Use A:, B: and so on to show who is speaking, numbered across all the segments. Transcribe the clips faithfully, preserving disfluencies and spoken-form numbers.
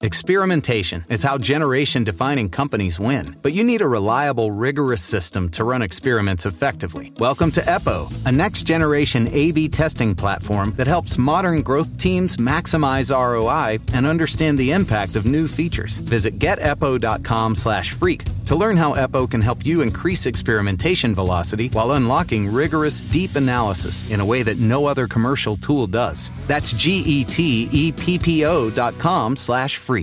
A: Experimentation is how generation-defining companies win. But you need a reliable, rigorous system to run experiments effectively. Welcome to EPO, a next-generation A B testing platform that helps modern growth teams maximize R O I and understand the impact of new features. Visit get epo dot com slash freak to learn how EPO can help you increase experimentation velocity while unlocking rigorous, deep analysis in a way that no other commercial tool does. That's G E T E P P O dot com slash freak.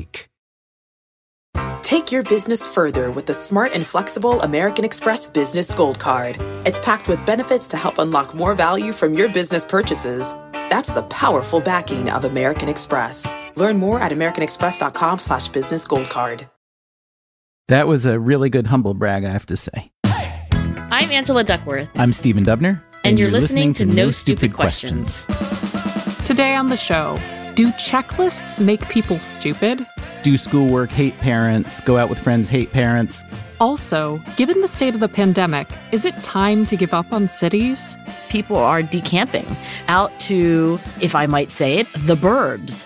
B: Take your business further with the smart and flexible American Express Business Gold Card. It's packed with benefits to help unlock more value from your business purchases. That's the powerful backing of American Express. Learn more at american express dot com slash business gold card.
C: That was a really good humble brag, I have to say.
D: I'm Angela Duckworth.
C: I'm Stephen Dubner.
D: And, and you're, you're listening, listening to No Stupid, Stupid Questions.
E: Questions. Today on the show, do checklists make people stupid?
C: Do schoolwork hate parents? Go out with friends hate parents?
E: Also, given the state of the pandemic, is it time to give up on cities?
D: People are decamping out to, if I might say it, the burbs.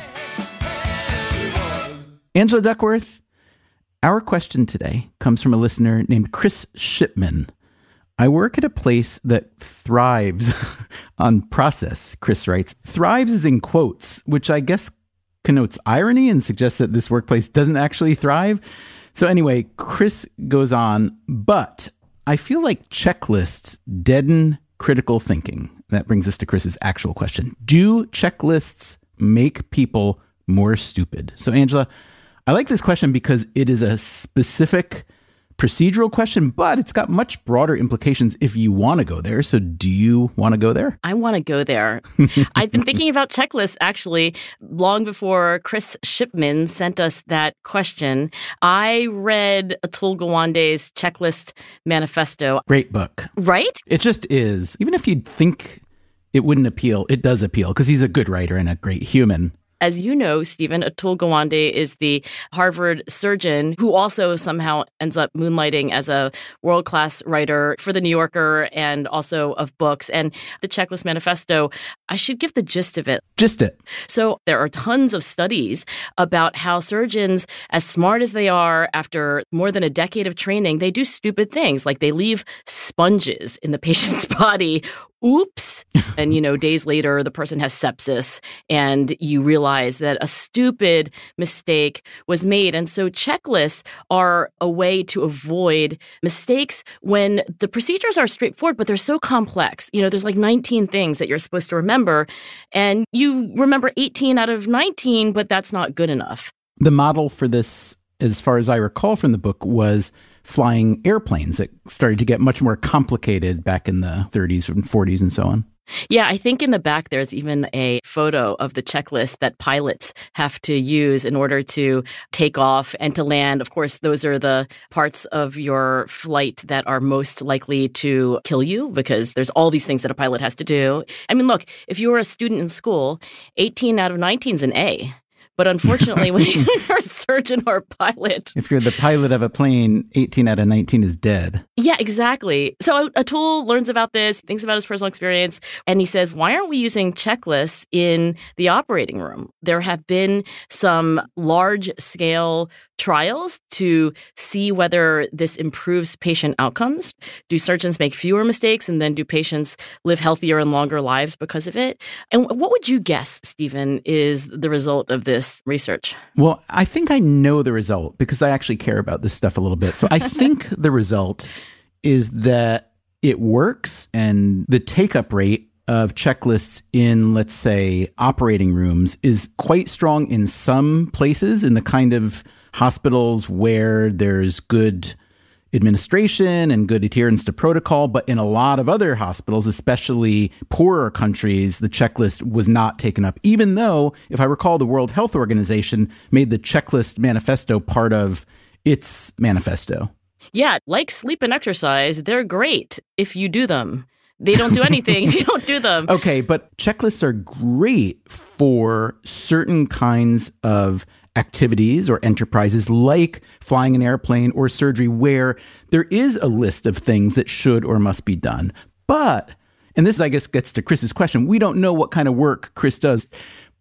C: Angela Duckworth, our question today comes from a listener named Chris Shipman. I work at a place that thrives on process, Chris writes. Thrives is in quotes, which I guess connotes irony and suggests that this workplace doesn't actually thrive. So anyway, Chris goes on, but I feel like checklists deaden critical thinking. That brings us to Chris's actual question. Do checklists make people more stupid? So Angela, I like this question because it is a specific procedural question, but it's got much broader implications if you want to go there. So do you want to go there?
D: I want to go there. I've been thinking about checklists, actually, long before Chris Shipman sent us that question. I read Atul Gawande's Checklist Manifesto.
C: Great book.
D: Right?
C: It just is. Even if you'd think it wouldn't appeal, it does appeal because he's a good writer and a great human.
D: As you know, Stephen, Atul Gawande is the Harvard surgeon who also somehow ends up moonlighting as a world-class writer for The New Yorker and also of books. And the Checklist Manifesto, I should give the gist of it.
C: Just it.
D: So there are tons of studies about how surgeons, as smart as they are after more than a decade of training, they do stupid things, like they leave sponges in the patient's body. Oops. And, you know, days later, the person has sepsis and you realize that a stupid mistake was made. And so checklists are a way to avoid mistakes when the procedures are straightforward, but they're so complex. You know, there's like nineteen things that you're supposed to remember, and you remember eighteen out of nineteen, but that's not good enough.
C: The model for this, as far as I recall from the book, was flying airplanes that started to get much more complicated back in the thirties and forties and so on.
D: Yeah, I think in the back there's even a photo of the checklist that pilots have to use in order to take off and to land. Of course, those are the parts of your flight that are most likely to kill you because there's all these things that a pilot has to do. I mean, look, if you were a student in school, eighteen out of nineteen is an A. But unfortunately, when you're a surgeon or a pilot...
C: If you're the pilot of a plane, eighteen out of nineteen is dead.
D: Yeah, exactly. So Atul learns about this, thinks about his personal experience, and he says, why aren't we using checklists in the operating room? There have been some large-scale trials to see whether this improves patient outcomes. Do surgeons make fewer mistakes, and then do patients live healthier and longer lives because of it? And what would you guess, Stephen, is the result of this research?
C: Well, I think I know the result because I actually care about this stuff a little bit. So I think the result is that it works, and the take-up rate of checklists in, let's say, operating rooms is quite strong in some places, in the kind of hospitals where there's good administration and good adherence to protocol. But in a lot of other hospitals, especially poorer countries, the checklist was not taken up, even though, if I recall, the World Health Organization made the Checklist Manifesto part of its manifesto.
D: Yeah, like sleep and exercise, they're great if you do them. They don't do anything if you don't do them.
C: Okay, but checklists are great for certain kinds of activities or enterprises like flying an airplane or surgery where there is a list of things that should or must be done. But, and this I guess gets to Chris's question, we don't know what kind of work Chris does,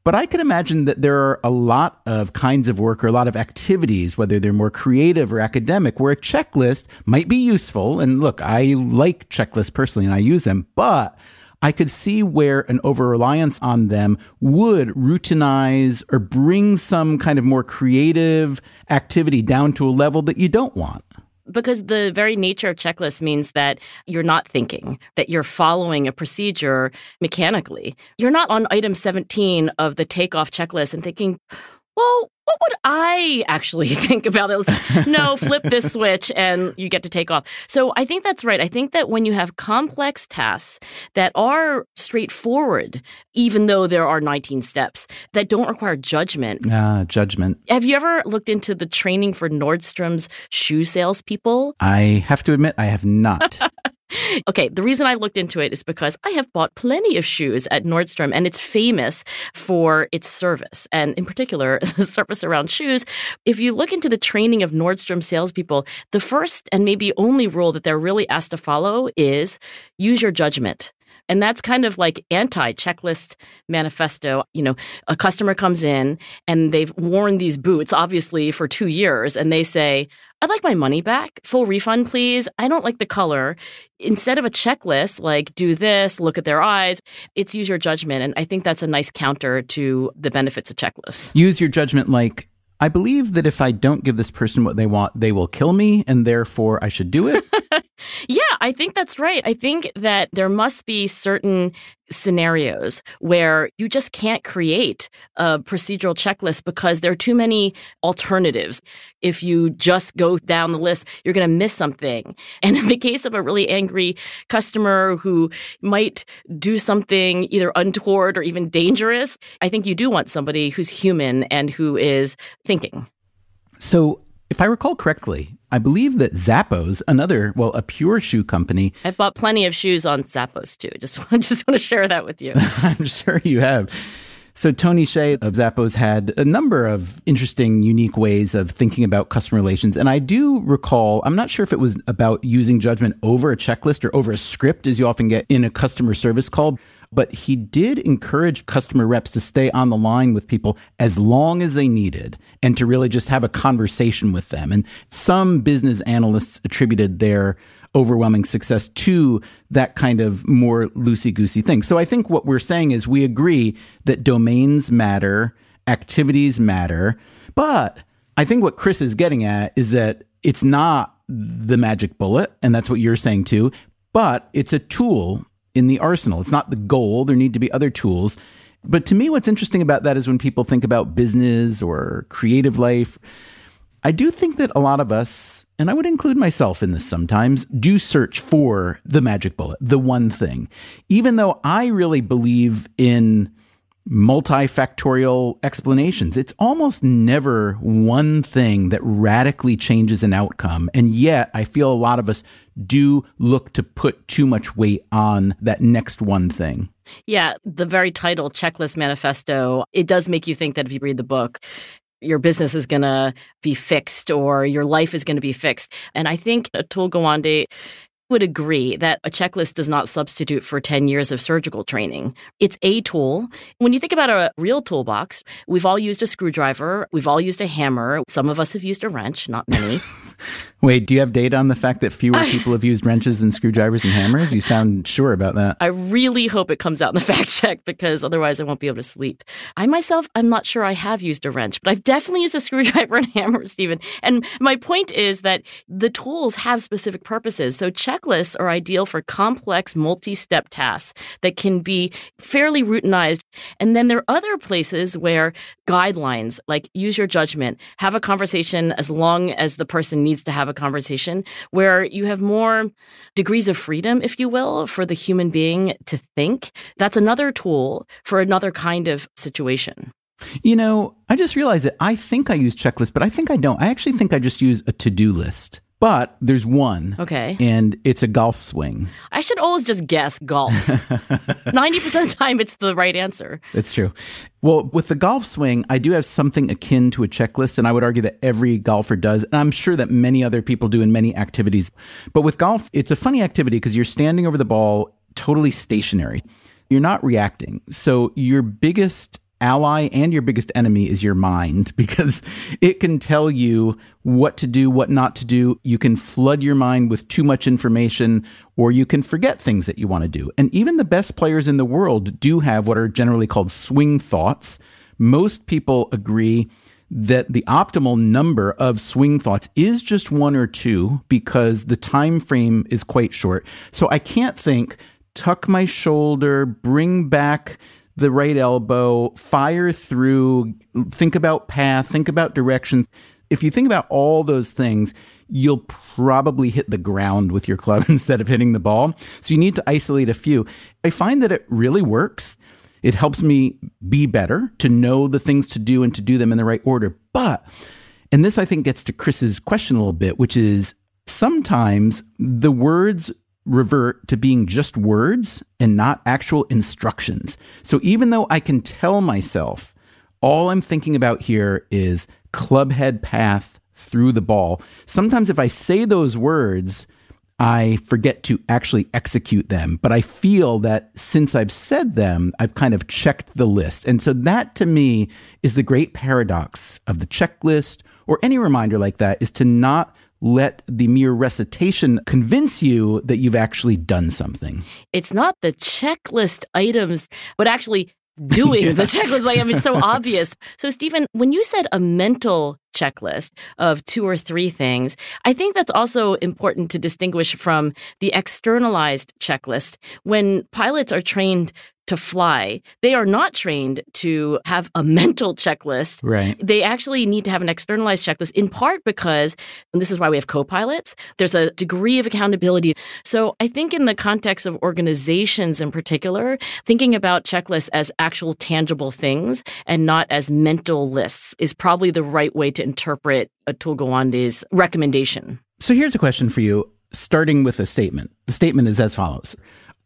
C: But I could imagine that there are a lot of kinds of work or a lot of activities, whether they're more creative or academic, where a checklist might be useful. And look, I like checklists personally and I use them, but I could see where an over-reliance on them would routinize or bring some kind of more creative activity down to a level that you don't want.
D: Because the very nature of checklists means that you're not thinking, that you're following a procedure mechanically. You're not on item seventeen of the takeoff checklist and thinking, well, what would I actually think about it? No, flip this switch and you get to take off. So I think that's right. I think that when you have complex tasks that are straightforward, even though there are nineteen steps, that don't require judgment.
C: Ah, judgment.
D: Have you ever looked into the training for Nordstrom's shoe salespeople?
C: I have to admit, I have not.
D: Okay, the reason I looked into it is because I have bought plenty of shoes at Nordstrom, and it's famous for its service, and in particular, the service around shoes. If you look into the training of Nordstrom salespeople, the first and maybe only rule that they're really asked to follow is use your judgment. And that's kind of like anti-checklist manifesto. You know, a customer comes in and they've worn these boots, obviously, for two years. And they say, I'd like my money back. Full refund, please. I don't like the color. Instead of a checklist, like do this, look at their eyes, it's use your judgment. And I think that's a nice counter to the benefits of checklists.
C: Use your judgment like, I believe that if I don't give this person what they want, they will kill me, and therefore I should do it.
D: Yeah, I think that's right. I think that there must be certain scenarios where you just can't create a procedural checklist because there are too many alternatives. If you just go down the list, you're going to miss something. And in the case of a really angry customer who might do something either untoward or even dangerous, I think you do want somebody who's human and who is thinking.
C: So if I recall correctly, I believe that Zappos, another, well, a pure shoe company.
D: I've bought plenty of shoes on Zappos, too. Just, just want to share that with you.
C: I'm sure you have. So Tony Hsieh of Zappos had a number of interesting, unique ways of thinking about customer relations. And I do recall, I'm not sure if it was about using judgment over a checklist or over a script, as you often get in a customer service call, but he did encourage customer reps to stay on the line with people as long as they needed and to really just have a conversation with them. And some business analysts attributed their overwhelming success to that kind of more loosey-goosey thing. So I think what we're saying is we agree that domains matter, activities matter, but I think what Chris is getting at is that it's not the magic bullet, and that's what you're saying too, but it's a tool in the arsenal. It's not the goal. There need to be other tools. But to me, what's interesting about that is when people think about business or creative life, I do think that a lot of us, and I would include myself in this sometimes, do search for the magic bullet, the one thing. Even though I really believe in multifactorial explanations, it's almost never one thing that radically changes an outcome. And yet I feel a lot of us do look to put too much weight on that next one thing.
D: Yeah, the very title, Checklist Manifesto, it does make you think that if you read the book, your business is going to be fixed or your life is going to be fixed. And I think Atul Gawande would agree that a checklist does not substitute for ten years of surgical training. It's a tool. When you think about a real toolbox, we've all used a screwdriver. We've all used a hammer. Some of us have used a wrench, not many.
C: Wait, do you have data on the fact that fewer people have used wrenches than screwdrivers and hammers? You sound sure about that.
D: I really hope it comes out in the fact check because otherwise I won't be able to sleep. I myself, I'm not sure I have used a wrench, but I've definitely used a screwdriver and hammer, Stephen. And my point is that the tools have specific purposes. So checklists are ideal for complex multi-step tasks that can be fairly routinized. And then there are other places where guidelines, like use your judgment, have a conversation as long as the person needs to have a conversation, where you have more degrees of freedom, if you will, for the human being to think. That's another tool for another kind of situation.
C: You know, I just realized that I think I use checklists, but I think I don't. I actually think I just use a to-do list. But there's one.
D: Okay.
C: And it's a golf swing.
D: I should always just guess golf. ninety percent of the time, it's the right answer.
C: It's true. Well, with the golf swing, I do have something akin to a checklist, and I would argue that every golfer does. And I'm sure that many other people do in many activities. But with golf, it's a funny activity because you're standing over the ball totally stationary. You're not reacting. So your biggest ally and your biggest enemy is your mind, because it can tell you what to do, what not to do. You can flood your mind with too much information, or you can forget things that you want to do. And even the best players in the world do have what are generally called swing thoughts. Most people agree that the optimal number of swing thoughts is just one or two, because the time frame is quite short. So I can't think, tuck my shoulder, bring back the right elbow, fire through, think about path, think about direction. If you think about all those things, you'll probably hit the ground with your club instead of hitting the ball. So you need to isolate a few. I find that it really works. It helps me be better, to know the things to do and to do them in the right order. But, and this I think gets to Chris's question a little bit, which is sometimes the words revert to being just words and not actual instructions. So even though I can tell myself all I'm thinking about here is club head path through the ball, sometimes if I say those words, I forget to actually execute them. But I feel that since I've said them, I've kind of checked the list. And so that to me is the great paradox of the checklist, or any reminder like that, is to not let the mere recitation convince you that you've actually done something.
D: It's not the checklist items, but actually doing yeah. the checklist. Like, I mean, it's so obvious. So, Stephen, when you said a mental checklist of two or three things, I think that's also important to distinguish from the externalized checklist. When pilots are trained to fly, they are not trained to have a mental checklist.
C: Right.
D: They actually need to have an externalized checklist, in part because, and this is why we have co-pilots, there's a degree of accountability. So I think in the context of organizations in particular, thinking about checklists as actual tangible things and not as mental lists is probably the right way to interpret Atul Gawande's recommendation.
C: So here's a question for you, starting with a statement. The statement is as follows.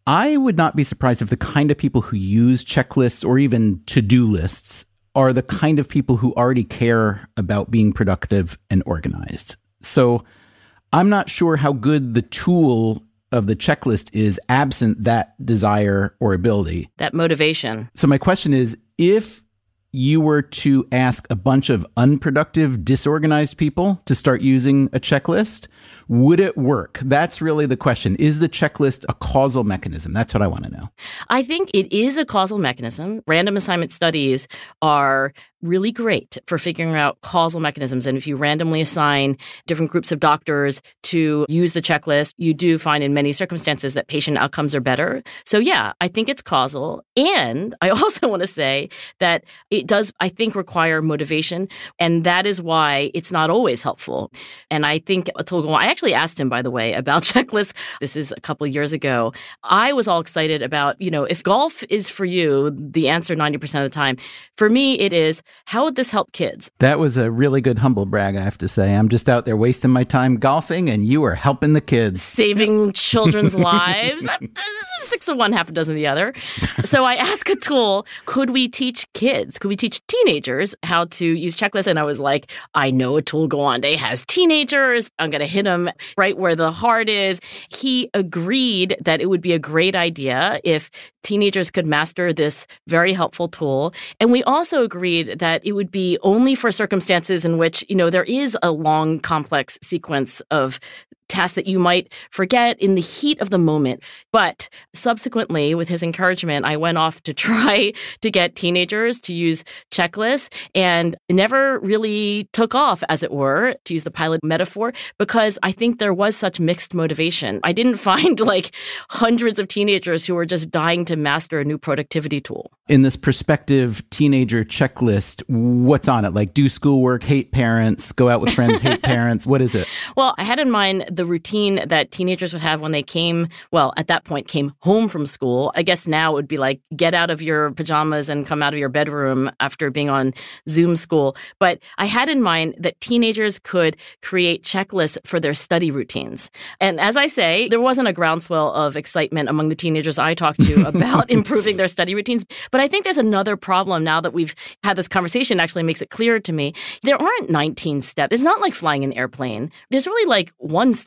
C: I would not be surprised if the kind of people who use checklists or even to-do lists are the kind of people who already care about being productive and organized. So I'm not sure how good the tool of the checklist is absent that desire or ability.
D: That motivation.
C: So my question is, if you were to ask a bunch of unproductive, disorganized people to start using a checklist, would it work? That's really the question. Is the checklist a causal mechanism? That's what I want to know.
D: I think it is a causal mechanism. Random assignment studies are really great for figuring out causal mechanisms. And if you randomly assign different groups of doctors to use the checklist, you do find in many circumstances that patient outcomes are better. So yeah, I think it's causal. And I also want to say that it does, I think, require motivation. And that is why it's not always helpful. And I think Atul Gawande, I actually asked him, by the way, about checklists. This is a couple of years ago. I was all excited about, you know, if golf is for you, the answer ninety percent of the time. For me, it is, how would this help kids? That
C: was a really good humble brag, I have to say. I'm just out there wasting my time golfing, and you are helping the kids.
D: Saving children's lives. Six of one, half a dozen of the other. So I asked Atul, could we teach kids, could we teach teenagers how to use checklists? And I was like, I know Atul Gawande has teenagers. I'm going to hit him right where the heart is. He agreed that it would be a great idea if teenagers could master this very helpful tool. And we also agreed that it would be only for circumstances in which, you know, there is a long, complex sequence of tasks that you might forget in the heat of the moment. But subsequently, with his encouragement, I went off to try to get teenagers to use checklists, and it never really took off, as it were, to use the pilot metaphor, because I think there was such mixed motivation. I didn't find like hundreds of teenagers who were just dying to master a new productivity tool.
C: In this prospective teenager checklist, what's on it? Like do schoolwork, hate parents, go out with friends, hate parents. What is it?
D: Well, I had in mind the routine that teenagers would have when they came, well, at that point, came home from school. I guess now it would be like, get out of your pajamas and come out of your bedroom after being on Zoom school. But I had in mind that teenagers could create checklists for their study routines. And as I say, there wasn't a groundswell of excitement among the teenagers I talked to about improving their study routines. But I think there's another problem now that we've had this conversation, actually makes it clear to me. There aren't nineteen steps. It's not like flying an airplane. There's really like one step.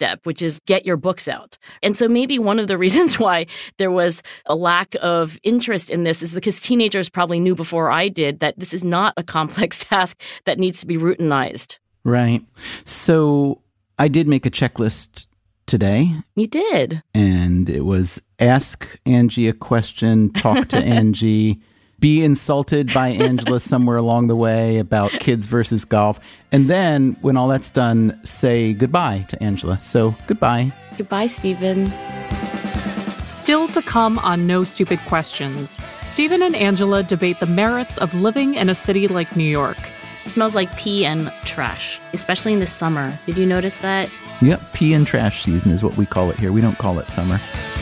D: step, which is get your books out. And so maybe one of the reasons why there was a lack of interest in this is because teenagers probably knew before I did that this is not a complex task that needs to be routinized.
C: Right. So I did make a checklist today.
D: You did.
C: And it was ask Angie a question, talk to Angie, be insulted by Angela somewhere along the way about kids versus golf. And then when all that's done, say goodbye to Angela. So goodbye.
D: Goodbye, Stephen.
E: Still to come on No Stupid Questions, Stephen and Angela debate the merits of living in a city like New York.
D: It smells like pee and trash, especially in the summer. Did you notice that?
C: Yep, pee and trash season is what we call it here. We don't call it summer.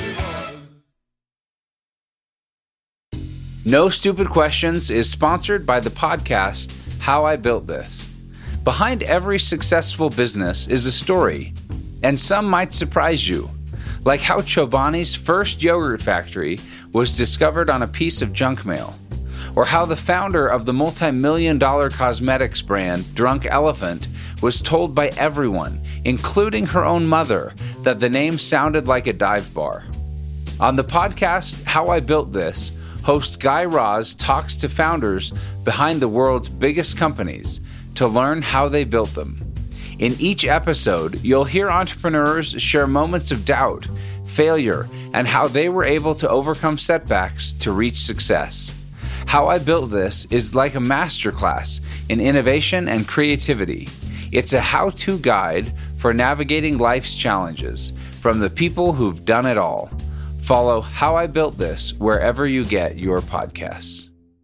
F: No Stupid Questions is sponsored by the podcast How I Built This. Behind every successful business is a story, and some might surprise you, like how Chobani's first yogurt factory was discovered on a piece of junk mail, or how the founder of the multi-million dollar cosmetics brand Drunk Elephant was told by everyone, including her own mother, that the name sounded like a dive bar. On the podcast How I Built This, host Guy Raz talks to founders behind the world's biggest companies to learn how they built them. In each episode, you'll hear entrepreneurs share moments of doubt, failure, and how they were able to overcome setbacks to reach success. How I Built This is like a masterclass in innovation and creativity. It's a how-to guide for navigating life's challenges from the people who've done it all. Follow How I Built This wherever you get your podcasts.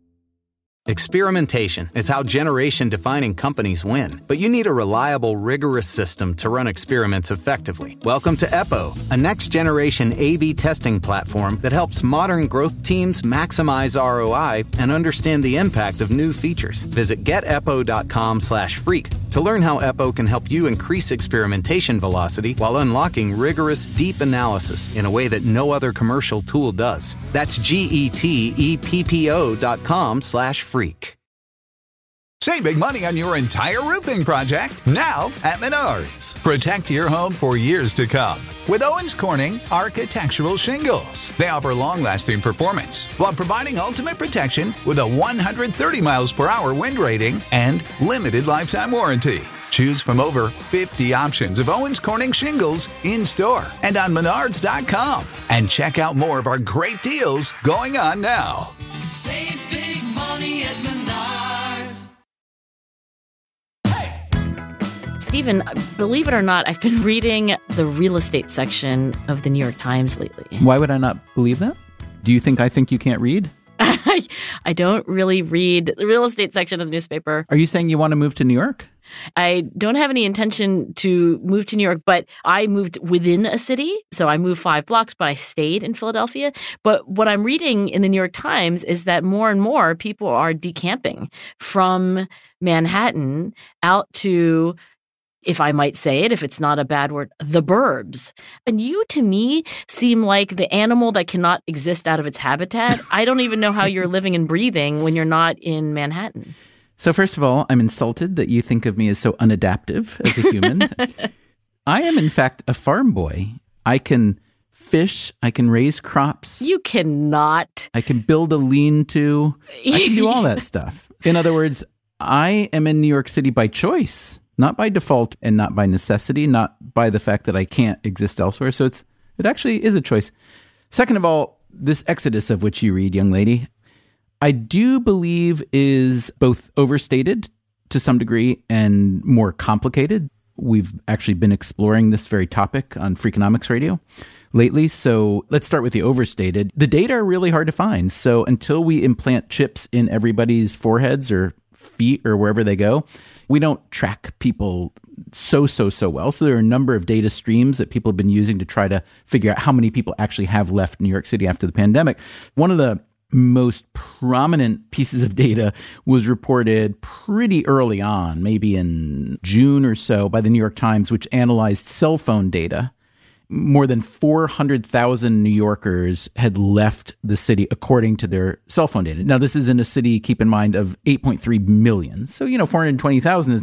A: Experimentation is how generation-defining companies win, but you need a reliable, rigorous system to run experiments effectively. Welcome to Eppo, a next-generation A B testing platform that helps modern growth teams maximize R O I and understand the impact of new features. Visit geteppo.com slash freak to learn how Eppo can help you increase experimentation velocity while unlocking rigorous, deep analysis in a way that no other commercial tool does. That's G-E-T-E-P-P-O dot com slash freak. Freak.
G: Save big money on your entire roofing project now at Menards. Protect your home for years to come with Owens Corning Architectural Shingles. They offer long-lasting performance while providing ultimate protection with a one hundred thirty miles per hour wind rating and limited lifetime warranty. Choose from over fifty options of Owens Corning shingles in-store and on menards dot com. And check out more of our great deals going on now.
H: Save big money at Menards.
D: Stephen, believe it or not, I've been reading the real estate section of the New York Times lately.
C: Why would I not believe that? Do you think I think you can't read?
D: I don't really read the real estate section of the newspaper.
C: Are you saying you want to move to New York?
D: I don't have any intention to move to New York, but I moved within a city. So I moved five blocks, but I stayed in Philadelphia. But what I'm reading in the New York Times is that more and more people are decamping from Manhattan out to, if I might say it, if it's not a bad word, the burbs. And you, to me, seem like the animal that cannot exist out of its habitat. I don't even know how you're living and breathing when you're not in Manhattan.
C: So first of all, I'm insulted that you think of me as so unadaptive as a human. I am, in fact, a farm boy. I can fish. I can raise crops.
D: You cannot.
C: I can build a lean-to. I can do all that stuff. In other words, I am in New York City by choice, not by default and not by necessity, not by the fact that I can't exist elsewhere. So it's it actually is a choice. Second of all, this exodus of which you read, young lady, I do believe is both overstated to some degree and more complicated. We've actually been exploring this very topic on Freakonomics Radio lately. So let's start with the overstated. The data are really hard to find. So until we implant chips in everybody's foreheads or feet or wherever they go, we don't track people so, so, so well. So there are a number of data streams that people have been using to try to figure out how many people actually have left New York City after the pandemic. One of the most prominent pieces of data was reported pretty early on, maybe in June or so, by the New York Times, which analyzed cell phone data. More than four hundred thousand New Yorkers had left the city according to their cell phone data. Now, this is in a city, keep in mind, of eight point three million. So, you know, four hundred twenty thousand is not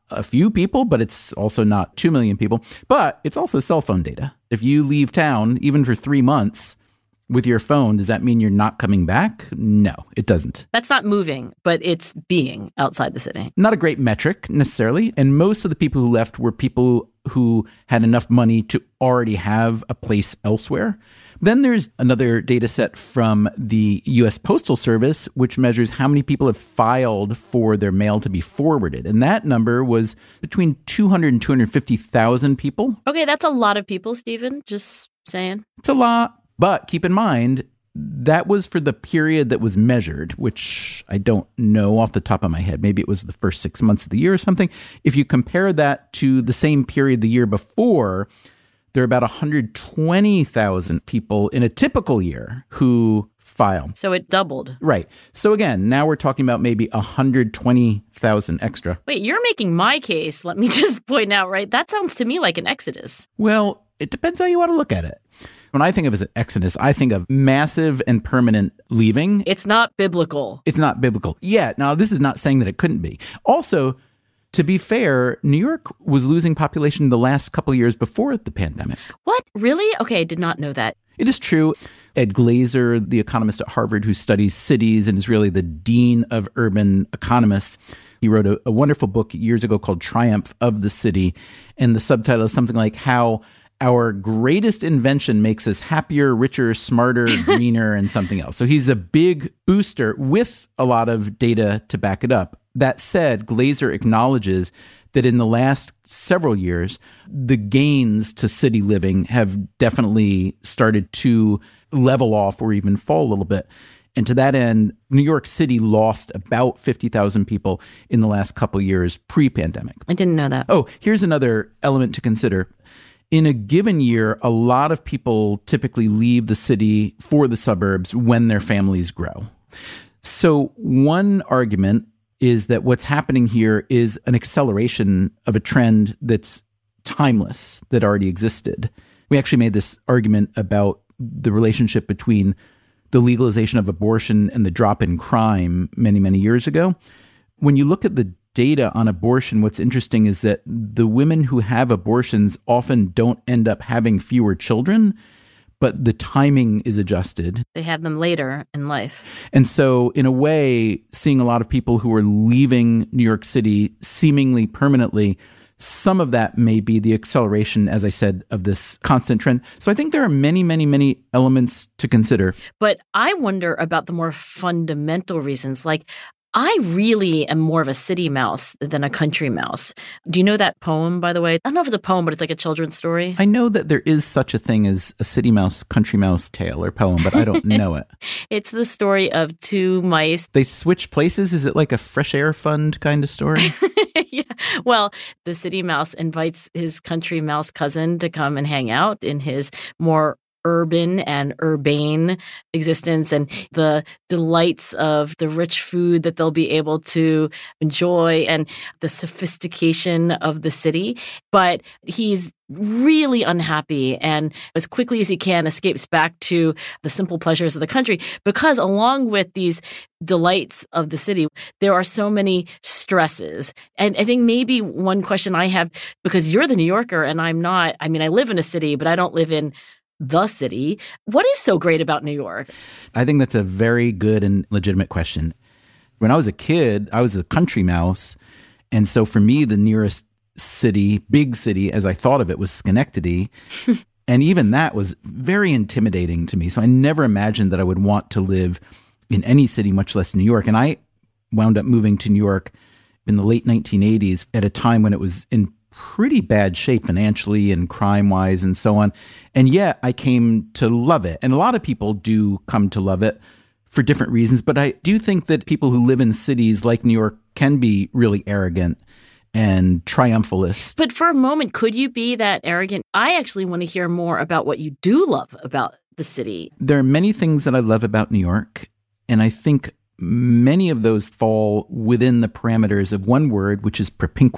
C: a few people, but it's also not two million people. But it's also cell phone data. If you leave town, even for three months with your phone, does that mean you're not coming back? No, it doesn't.
D: That's not moving, but it's being outside the city.
C: Not a great metric necessarily. And most of the people who left were people who had enough money to already have a place elsewhere. Then there's another data set from the U S Postal Service, which measures how many people have filed for their mail to be forwarded. And that number was between two hundred and two hundred fifty thousand people.
D: Okay, that's a lot of people, Stephen. Just saying.
C: It's a lot. But keep in mind, that was for the period that was measured, which I don't know off the top of my head. Maybe it was the first six months of the year or something. If you compare that to the same period the year before, there are about one hundred twenty thousand people in a typical year who file.
D: So it doubled.
C: Right. So again, now we're talking about maybe one hundred twenty thousand extra.
D: Wait, you're making my case. Let me just point out, right? That sounds to me like an exodus.
C: Well, it depends how you want to look at it. When I think of it as an exodus, I think of massive and permanent leaving.
D: It's not biblical.
C: It's not biblical. Yeah. Now, this is not saying that it couldn't be. Also, to be fair, New York was losing population the last couple of years before the pandemic.
D: What? Really? Okay, I did not know that.
C: It is true. Ed Glazer, the economist at Harvard who studies cities and is really the dean of urban economists, he wrote a, a wonderful book years ago called Triumph of the City. And the subtitle is something like how our greatest invention makes us happier, richer, smarter, greener, and something else. So he's a big booster with a lot of data to back it up. That said, Glazer acknowledges that in the last several years, the gains to city living have definitely started to level off or even fall a little bit. And to that end, New York City lost about fifty thousand people in the last couple of years pre-pandemic.
D: I didn't know that.
C: Oh, here's another element to consider. In a given year, a lot of people typically leave the city for the suburbs when their families grow. So one argument is that what's happening here is an acceleration of a trend that's timeless, that already existed. We actually made this argument about the relationship between the legalization of abortion and the drop in crime many, many years ago. When you look at the data on abortion, what's interesting is that the women who have abortions often don't end up having fewer children, but the timing is adjusted.
D: They have them later in life.
C: And so in a way, seeing a lot of people who are leaving New York City seemingly permanently, some of that may be the acceleration, as I said, of this constant trend. So I think there are many, many, many elements to consider.
D: But I wonder about the more fundamental reasons. Like, I really am more of a city mouse than a country mouse. Do you know that poem, by the way? I don't know if it's a poem, but it's like a children's story.
C: I know that there is such a thing as a city mouse, country mouse tale or poem, but I don't know it.
D: It's the story of two mice.
C: They switch places? Is it like a fresh air fund kind of story?
D: Yeah. Well, the city mouse invites his country mouse cousin to come and hang out in his more urban and urbane existence and the delights of the rich food that they'll be able to enjoy and the sophistication of the city. But he's really unhappy and as quickly as he can escapes back to the simple pleasures of the country because along with these delights of the city, there are so many stresses. And I think maybe one question I have, because you're the New Yorker and I'm not, I mean, I live in a city, but I don't live in the city. What is so great about New York?
C: I think that's a very good and legitimate question. When I was a kid, I was a country mouse. And so for me, the nearest city, big city, as I thought of it, was Schenectady. And even that was very intimidating to me. So I never imagined that I would want to live in any city, much less New York. And I wound up moving to New York in the late nineteen eighties at a time when it was in pretty bad shape financially and crime-wise and so on. And yet I came to love it. And a lot of people do come to love it for different reasons. But I do think that people who live in cities like New York can be really arrogant and triumphalist.
D: But for a moment, could you be that arrogant? I actually want to hear more about what you do love about the city.
C: There are many things that I love about New York. And I think many of those fall within the parameters of one word, which is propinquity.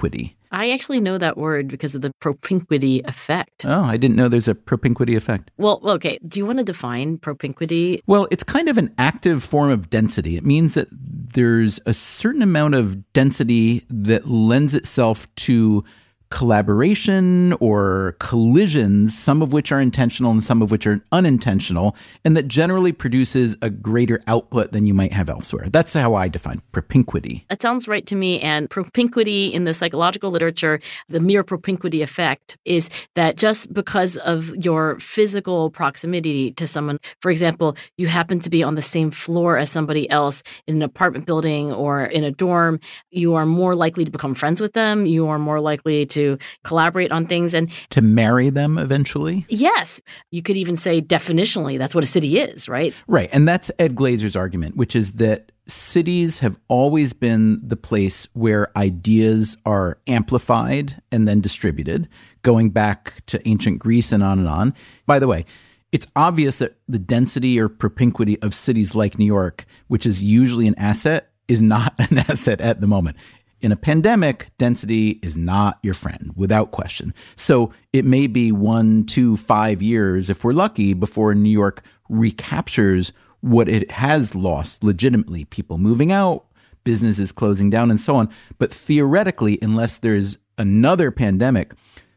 D: I actually know that word because of the propinquity effect.
C: Oh, I didn't know there's a propinquity effect.
D: Well, okay. Do you want to define propinquity?
C: Well, it's kind of an active form of density. It means that there's a certain amount of density that lends itself to collaboration or collisions, some of which are intentional and some of which are unintentional, and that generally produces a greater output than you might have elsewhere. That's how I define propinquity.
D: That sounds right to me. And propinquity in the psychological literature, the mere propinquity effect is that just because of your physical proximity to someone, for example, you happen to be on the same floor as somebody else in an apartment building or in a dorm, you are more likely to become friends with them. You are more likely to to collaborate on things and
C: to marry them eventually.
D: Yes. You could even say definitionally that's what a city is, right?
C: Right. And that's Ed Glazer's argument, which is that cities have always been the place where ideas are amplified and then distributed, going back to ancient Greece and on and on. By the way, it's obvious that the density or propinquity of cities like New York, which is usually an asset, is not an asset at the moment. In a pandemic, density is not your friend, without question. So it may be one, two, five years, if we're lucky, before New York recaptures what it has lost legitimately. People moving out, businesses closing down, and so on. But theoretically, unless there's another pandemic,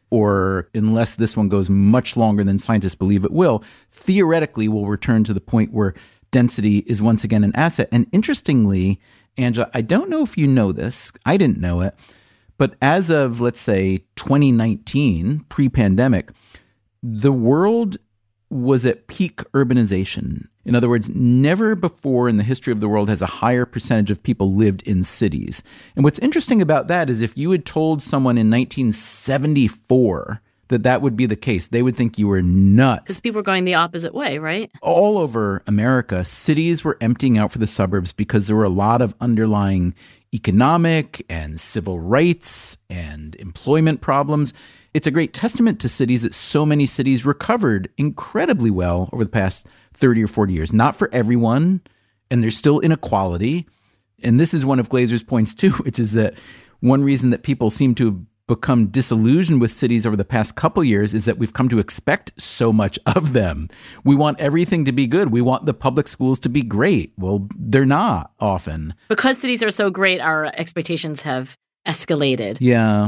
C: or unless this one goes much longer than scientists believe it will, theoretically we'll return to the point where density is once again an asset. And interestingly, Angela, I don't know if you know this. I didn't know it. But as of, let's say, twenty nineteen, pre-pandemic, the world was at peak urbanization. In other words, never before in the history of the world has a higher percentage of people lived in cities. And what's interesting about that is if you had told someone in nineteen seventy-four that that would be the case, they would think you were nuts.
D: Because people were going the opposite way, right?
C: All over America, cities were emptying out for the suburbs because there were a lot of underlying economic and civil rights and employment problems. It's a great testament to cities that so many cities recovered incredibly well over the past thirty or forty years. Not for everyone, and there's still inequality. And this is one of Glazer's points too, which is that one reason that people seem to have become disillusioned with cities over the past couple years is that we've come to expect so much of them. We want everything to be good. We want the public schools to be great. Well, they're not often.
D: Because cities are so great, our expectations have escalated.
C: Yeah.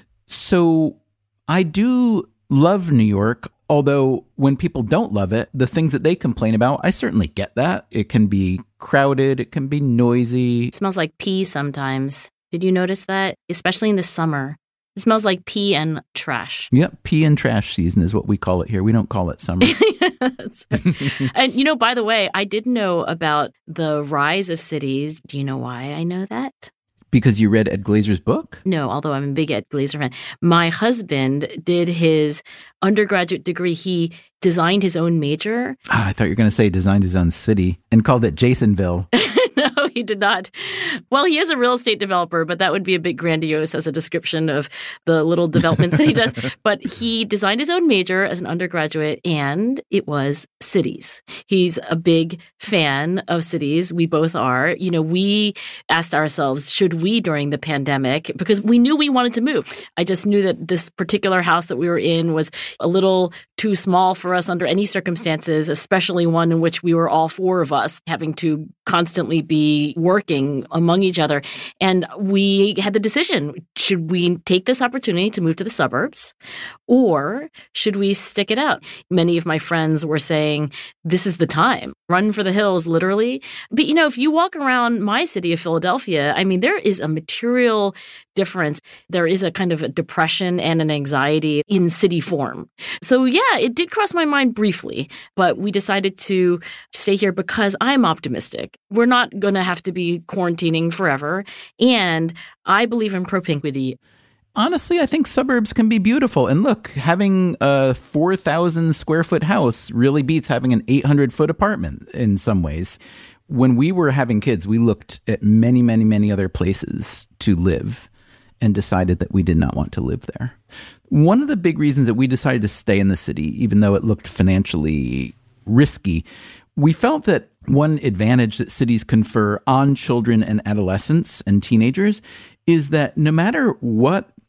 C: So I do love New York, although when people don't love it, the things that they complain about, I certainly get that. It can be crowded. It can be noisy.
D: It smells like pee sometimes. Did you notice that? Especially in the summer. It smells like pee and trash.
C: Yep, pee and trash season is what we call it here. We don't call it summer.
D: And, you know, by the way, I did know about the rise of cities. Do you know why I know that?
C: Because you read Ed Glazer's book?
D: No, although I'm a big Ed Glazer fan. My husband did his undergraduate degree. He designed his own major.
C: Ah, I thought you were going to say designed his own city and called it Jasonville.
D: No, he did not. Well, he is a real estate developer, but that would be a bit grandiose as a description of the little developments that he does. But he designed his own major as an undergraduate, and it was cities. He's a big fan of cities. We both are. You know, we asked ourselves, should we during the pandemic? Because we knew we wanted to move. I just knew that this particular house that we were in was a little too small for us under any circumstances, especially one in which we were all four of us having to constantly be working among each other. And we had the decision, should we take this opportunity to move to the suburbs or should we stick it out? Many of my friends were saying, this is the time. Run for the hills, literally. But, you know, if you walk around my city of Philadelphia, I mean, there is a material difference. There is a kind of a depression and an anxiety in city form. So, yeah, it did cross my mind briefly, but we decided to stay here because I'm optimistic. We're not going to have to be quarantining forever. And I believe in propinquity.
C: Honestly, I think suburbs can be beautiful. And look, having a four thousand square foot house really beats having an eight hundred foot apartment in some ways. When we were having kids, we looked at many, many, many other places to live and decided that we did not want to live there. One of the big reasons that we decided to stay in the city, even though it looked financially risky, we felt that one advantage that cities confer on children and adolescents and teenagers is that no matter what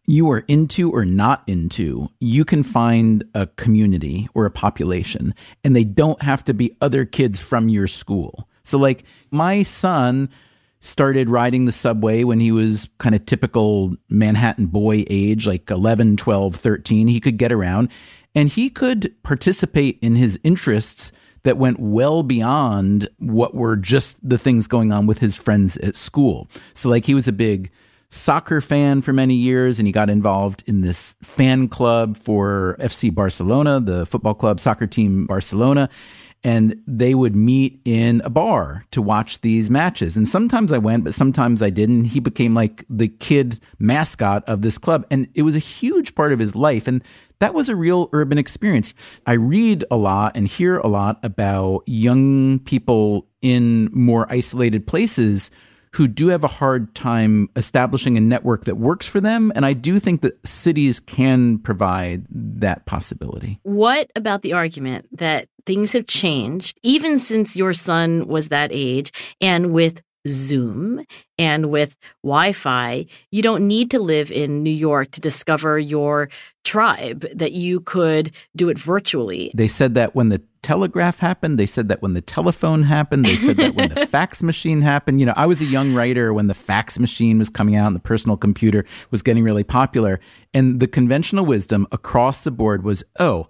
C: you are into or not into, you can find a community or a population, and they don't have to be other kids from your school. So like my son started riding the subway when he was kind of typical Manhattan boy age, like eleven, twelve, thirteen. He could get around and he could participate in his interests that went well beyond what were just the things going on with his friends at school. So like he was a big soccer fan for many years, and he got involved in this fan club for F C Barcelona, the football club, soccer team Barcelona. And they would meet in a bar to watch these matches. And sometimes I went, but sometimes I didn't. He became like the kid mascot of this club. And it was a huge part of his life. And that was a real urban experience. I read a lot and hear a lot about young people in more isolated places who do have a hard time establishing a network that works for them. And I do think that cities can provide that possibility.
D: What about the argument that things have changed, even since your son was that age, and with Zoom and with Wi-Fi, you don't need to live in New York to discover your tribe, that you could do it virtually?
C: They said that when the telegraph happened. They said that when the telephone happened. They said that when the fax machine happened. You know, I was a young writer when the fax machine was coming out and the personal computer was getting really popular. And the conventional wisdom across the board was, oh,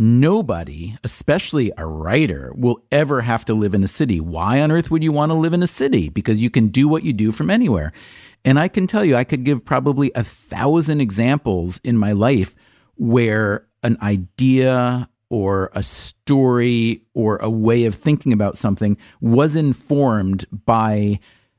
C: nobody, especially a writer, will ever have to live in a city. Why on earth would you want to live in a city? Because you can do what you do from anywhere. And I can tell you, I could give probably a thousand examples in my life where an idea or a story or a way of thinking about something was informed by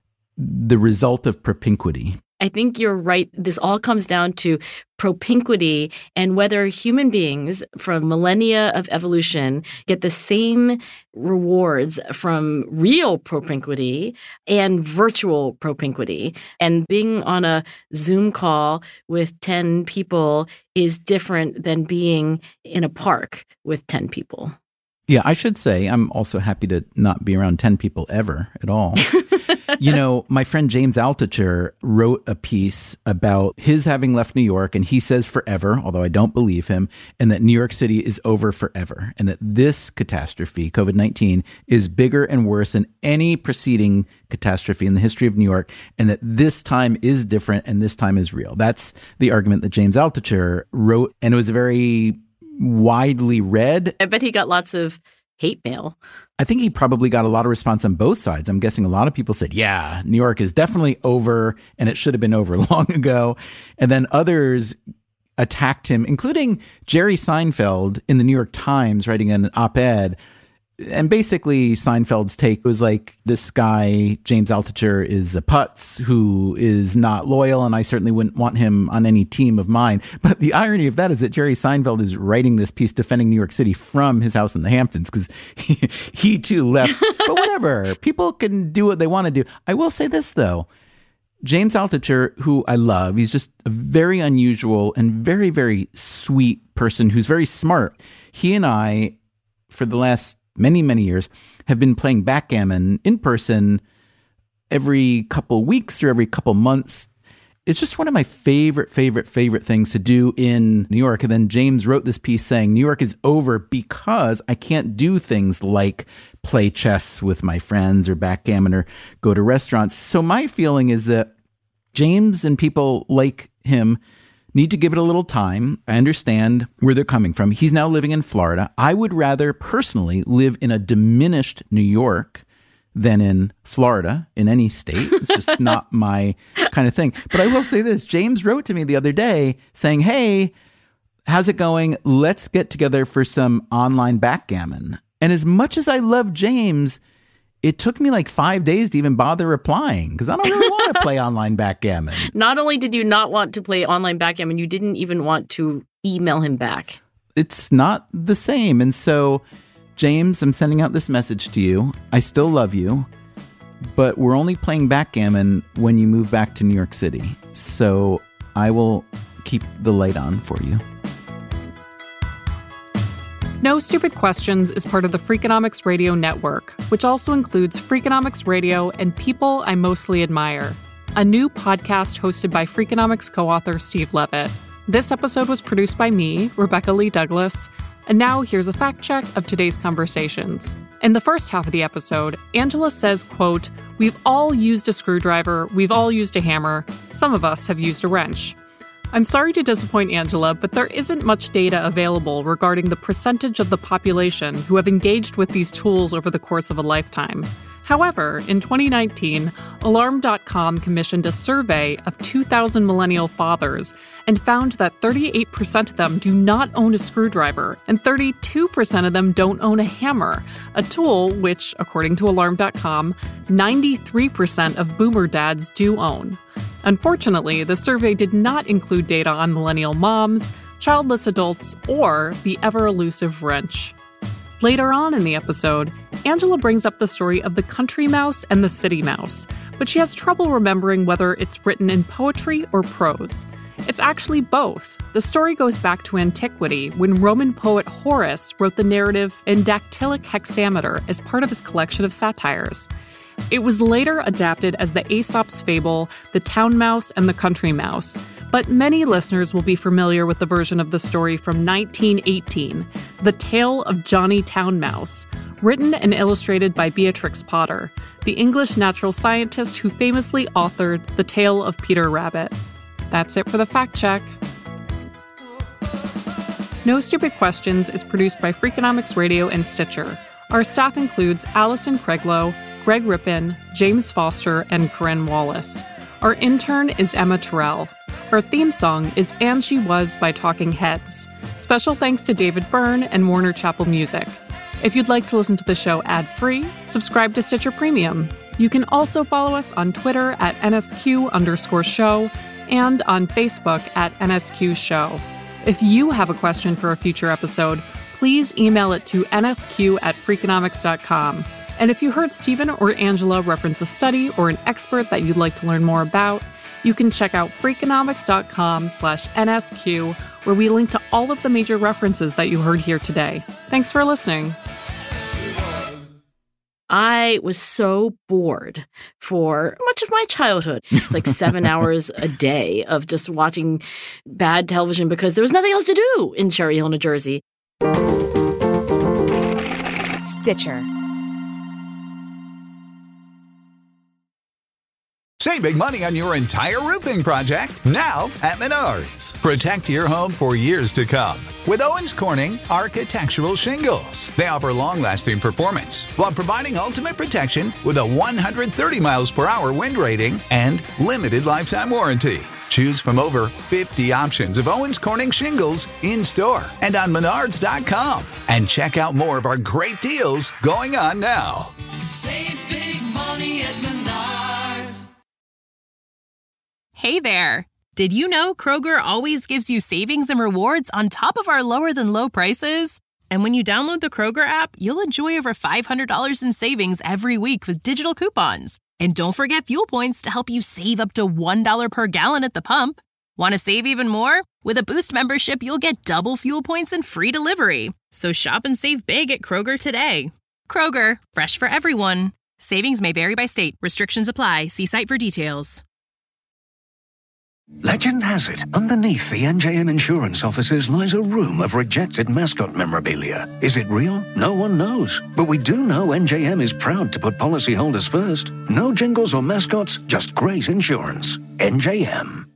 C: the result of propinquity.
D: I think you're right. This all comes down to propinquity and whether human beings from millennia of evolution get the same rewards from real propinquity and virtual propinquity. And being on a Zoom call with ten people is different than being in a park with ten people.
C: Yeah, I should say I'm also happy to not be around ten people ever at all. You know, my friend James Altucher wrote a piece about his having left New York, and he says forever, although I don't believe him, and that New York City is over forever, and that this catastrophe, COVID nineteen, is bigger and worse than any preceding catastrophe in the history of New York, and that this time is different and this time is real. That's the argument that James Altucher wrote, and it was very widely read.
D: I bet he got lots of hate mail.
C: I think he probably got a lot of response on both sides. I'm guessing a lot of people said, yeah, New York is definitely over and it should have been over long ago. And then others attacked him, including Jerry Seinfeld in the New York Times writing an op-ed. And basically Seinfeld's take was like, this guy, James Altucher, is a putz who is not loyal, and I certainly wouldn't want him on any team of mine. But the irony of that is that Jerry Seinfeld is writing this piece defending New York City from his house in the Hamptons because he, he too left. But whatever, people can do what they want to do. I will say this, though. James Altucher, who I love, he's just a very unusual and very, very sweet person who's very smart. He and I, for the last many, many years, have been playing backgammon in person every couple weeks or every couple months. It's just one of my favorite, favorite, favorite things to do in New York. And then James wrote this piece saying, New York is over because I can't do things like play chess with my friends or backgammon or go to restaurants. So my feeling is that James and people like him need to give it a little time. I understand where they're coming from. He's now living in Florida. I would rather personally live in a diminished New York than in Florida, in any state. It's just not my kind of thing. But I will say this. James wrote to me the other day saying, hey, how's it going? Let's get together for some online backgammon. And as much as I love James, it took me like five days to even bother replying because I don't really want to play online backgammon.
D: Not only did you not want to play online backgammon, you didn't even want to email him back.
C: It's not the same. And so, James, I'm sending out this message to you. I still love you, but we're only playing backgammon when you move back to New York City. So I will keep the light on for you.
E: No Stupid Questions is part of the Freakonomics Radio Network, which also includes Freakonomics Radio and People I Mostly Admire. a new podcast hosted by Freakonomics co-author Steve Levitt. This episode was produced by me, Rebecca Lee Douglas, and now here's a fact check of today's conversations. In the first half of the episode, Angela says, quote, "We've all used a screwdriver, we've all used a hammer, some of us have used a wrench." I'm sorry to disappoint Angela, but there isn't much data available regarding the percentage of the population who have engaged with these tools over the course of a lifetime. However, in twenty nineteen, Alarm dot com commissioned a survey of two thousand millennial fathers and found that thirty-eight percent of them do not own a screwdriver and thirty-two percent of them don't own a hammer, a tool which, according to Alarm dot com, ninety-three percent of boomer dads do own. Unfortunately, the survey did not include data on millennial moms, childless adults, or the ever-elusive wrench. Later on in the episode, Angela brings up the story of the country mouse and the city mouse, but she has trouble remembering whether it's written in poetry or prose. It's actually both. The story goes back to antiquity, when Roman poet Horace wrote the narrative in dactylic hexameter as part of his collection of satires. It was later adapted as the Aesop's fable, The Town Mouse and the Country Mouse, but many listeners will be familiar with the version of the story from nineteen eighteen, The Tale of Johnny Town Mouse, written and illustrated by Beatrix Potter, the English natural scientist who famously authored The Tale of Peter Rabbit. That's it for the fact check. No Stupid Questions is produced by Freakonomics Radio and Stitcher. Our staff includes Allison Craiglow, Greg Rippin, James Foster, and Corinne Wallace. Our intern is Emma Terrell. Our theme song is And She Was by Talking Heads. Special thanks to David Byrne and Warner Chappell Music. If you'd like to listen to the show ad-free, subscribe to Stitcher Premium. You can also follow us on Twitter at N S Q underscore show and on Facebook at N S Q show. If you have a question for a future episode, please email it to N S Q at freakonomics dot com. And if you heard Stephen or Angela reference a study or an expert that you'd like to learn more about, you can check out freakonomics dot com slash N S Q, where we link to all of the major references that you heard here today. Thanks for listening.
D: I was so bored for much of my childhood, like seven hours a day of just watching bad television because there was nothing else to do in Cherry Hill, New Jersey.
I: Stitcher.
G: Save big money on your entire roofing project now at Menards. Protect your home for years to come with Owens Corning Architectural Shingles. They offer long-lasting performance while providing ultimate protection with a one hundred thirty miles per hour wind rating and limited lifetime warranty. Choose from over fifty options of Owens Corning shingles in-store and on menards dot com. And check out more of our great deals going on now.
H: Save big money at Menards.
J: Hey there! Did you know Kroger always gives you savings and rewards on top of our lower-than-low prices? And when you download the Kroger app, you'll enjoy over five hundred dollars in savings every week with digital coupons. And don't forget fuel points to help you save up to one dollar per gallon at the pump. Want to save even more? With a Boost membership, you'll get double fuel points and free delivery. So shop and save big at Kroger today. Kroger, fresh for everyone. Savings may vary by state. Restrictions apply. See site for details.
K: Legend has it, underneath the N J M insurance offices lies a room of rejected mascot memorabilia. Is it real? No one knows. But we do know N J M is proud to put policyholders first. No jingles or mascots, just great insurance. N J M.